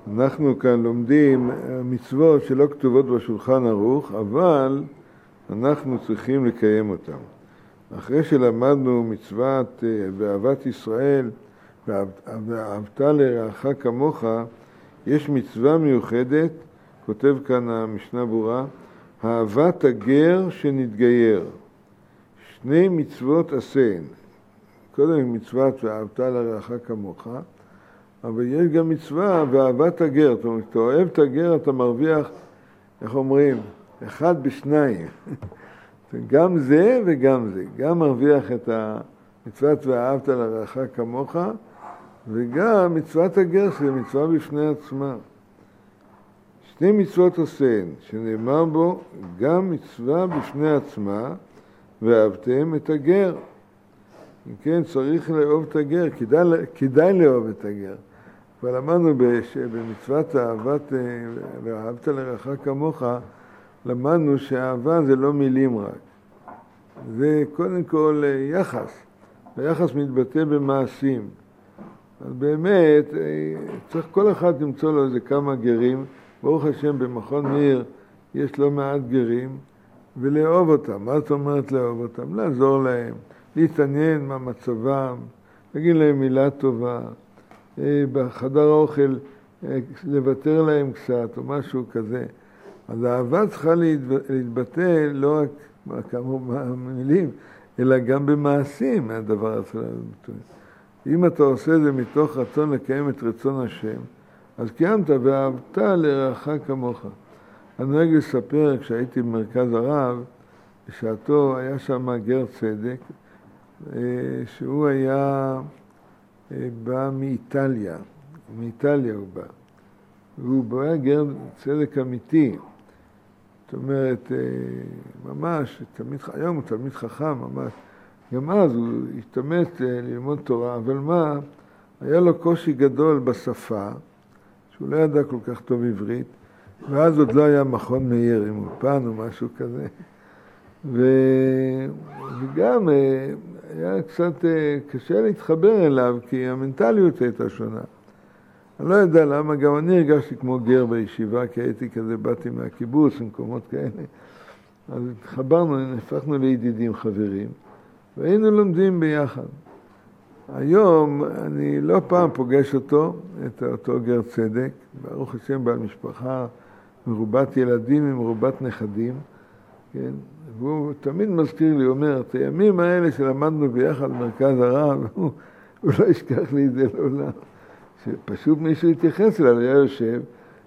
אנחנו כאן לומדים מצוות שלא כתובות בשולחן ערוך, אבל אנחנו צריכים לקיים אותן. אחרי שלמדנו מצוות ואהבת ישראל ואהבת לרעך כמוך, יש מצווה מיוחדת, כותב כאן המשנה ברורה, אהבת הגר שנתגייר. שני מצוות עשיהן. קודם מצוות ואהבת לרעך כמוך, אבל יש גם מצווה ואהבת הגר. זאת אומרת, אתה אוהב את הגר, אתה מרוויח, איך אומרים, אחד בשניים. גם זה וגם זה. גם מרוויח את המצוות ואהבת לרעך כמוך, וגם מצוות הגר, שזה מצווה בפני עצמה. שני מצוות עשיהן, שנאמר בו, גם מצווה בפני עצמה, ואהבתם את הגר. אם כן, צריך לאהוב את הגר, כדאי לאהוב את הגר. אבל למדנו במצוות אהבת ואהבת לרעך כמוך, למדנו שהאהבה זה לא מילים רק. זה קודם כל יחס, והיחס מתבטא במעשים. אז באמת, צריך כל אחד למצוא לו איזה כמה גרים, ברוך השם במכון מאיר יש לא מעט גרים, ולאהוב אותם. מה זאת אומרת לאהוב אותם? לעזור להם, להתעניין מה מצבם, להגיד להם מילה טובה, בחדר האוכל לוותר להם קצת או משהו כזה. אז האהבה צריכה להתבטא לא רק כמה מילים, אלא גם במעשים מהדבר הזה. אם אתה עושה את זה מתוך רצון לקיים את רצון השם, אז קיימת ואהבת לרעך כמוך. אני נוהג לספר, כשהייתי במרכז הרב, בשעתו היה שם גר צדק, שהוא היה בא מאיטליה הוא בא. והוא היה גר צדק אמיתי. זאת אומרת, ממש, היום הוא תלמיד חכם, ממש. גם אז הוא התאמץ ללמוד תורה, אבל מה? היה לו קושי גדול בשפה, שהוא לא ידע כל כך טוב עברית, ואז עוד לא היה מכון מאיר עם אולפן או משהו כזה. וגם היה קצת קשה להתחבר אליו, כי המנטליות הייתה שונה. אני לא יודע למה, גם אני הרגשתי כמו גר בישיבה, כי הייתי כזה, באתי מהקיבוץ, במקומות כאלה. אז התחברנו, נהפכנו לידידים חברים, והיינו לומדים ביחד. היום אני לא פעם פוגש אותו גר צדק, ברוך השם בעל משפחה, מרובת ילדים ומרובת נכדים, כן? והוא תמיד מזכיר לי, אומר, את הימים האלה שלמדנו ביחד במרכז הרב, הוא לא ישכח לי את זה לעולם. שפשוט מישהו התייחס אליו, היה יושב,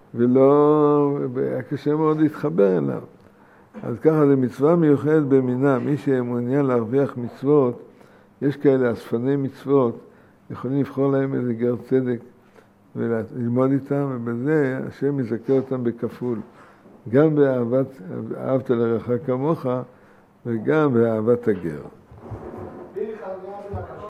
היה קשה מאוד להתחבר אליו. אז ככה זה מצווה מיוחדת במינה, מי שמעוניין להרוויח מצוות, יש כאלה אספני מצוות, יכולים לבחור להם איזה גר צדק וללמוד איתם, ובזה השם יזכה אותם בכפול. גם באהבת לרעך כמוך וגם באהבת הגר.